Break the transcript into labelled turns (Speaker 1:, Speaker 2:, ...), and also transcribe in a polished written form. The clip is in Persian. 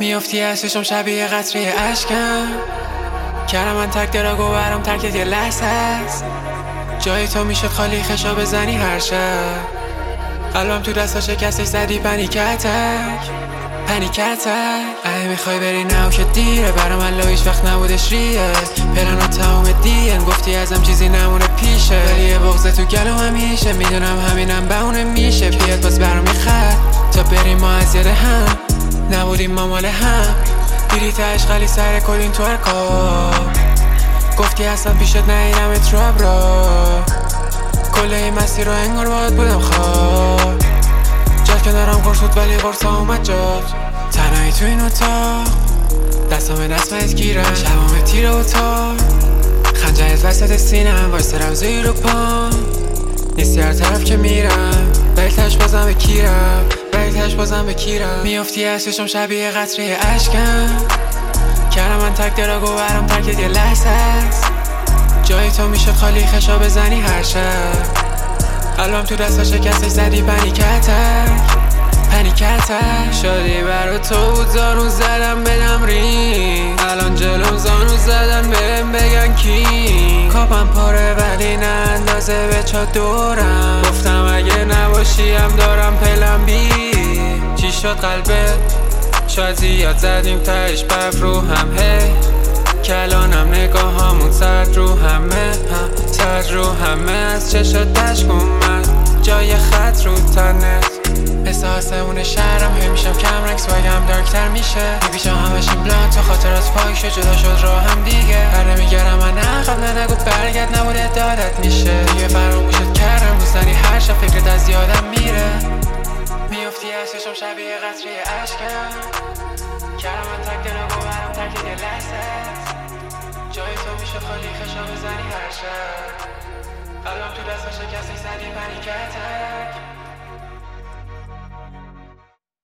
Speaker 1: میافتی از چشم شبیه قطره اشکم. کردم من تک دراغو برام ترکت یه لحظه است. جای تو میشد خالی خشا بزنی هر شب. قلبم تو دستا شکستش زدی پنیک اتک. اگه میخوای بری نو که دیره. برا من هیچ وقت نبودش ریه. پلنا تمام دیگه گفتی ازم چیزی نمونه پیشه. ولی یه بغضه تو گلو همیشه. میدونم همینم بهونه میشه. بیاد باز برام میخواد تا بریم ما از یاد هم. نبودیم ما مال هم. دیری تا عشقلی سر کلین تو هر کار. گفتی اصلا پیشت نهیدم اتراب را. کل این مسیر رو انگار باید بودم خواب. جد کنارم قرص بود ولی قرصا اومد جاد. تنهایی تو این اتاق دستام دستمت گیرم. شبام تیر اتاق خنجرت وسط سینم. وایسته روزی رو پام نیستی هر طرف که میرم. بلتش بازم بکیرم. میافتی از چشم شبیه قطره اشکم. کردم من تک دراغو برام ترکت یه لحظه است. جای تو میشد خالی خشا بزنی هر شب. قلبم تو دستا شکستش زدی پنیک اتک. شادی برا تو بود زانو زدم بدم رینگ. الان جلوم زانو زدن بهم بگن کی. کاپم پاره ولی نه اندازه به چادرم. گفتم اگه نباشی هم دارم پلم بی. چی شد قلبت؟ شاید زیاد زدیم تهش برف رو هم. هی کلانم نگاهامون سرد رو همه از چشات دشک اومد جای خط رو تنت. احساس اون شهرم هی میشم کم رنگ. سوگم دارکتر میشه. میپیشم همش این بلان تو خاطرات پاک شد. جدا شد راه هم دیگه. هر نمیگرم من عقب نه نگو برگرد نبوده دادت میشه. دیگه فراموشت کردم روزنی هر شب فکرت از یادم میره. میافتی از چشم شبیه قطره اشکم. کردم من تک دراغو برام ترکت یه لحظه است. جای تو میشد خالی خشا بزنی هر شب. قلبم تو دستا شکستی زدی پنیک اتک.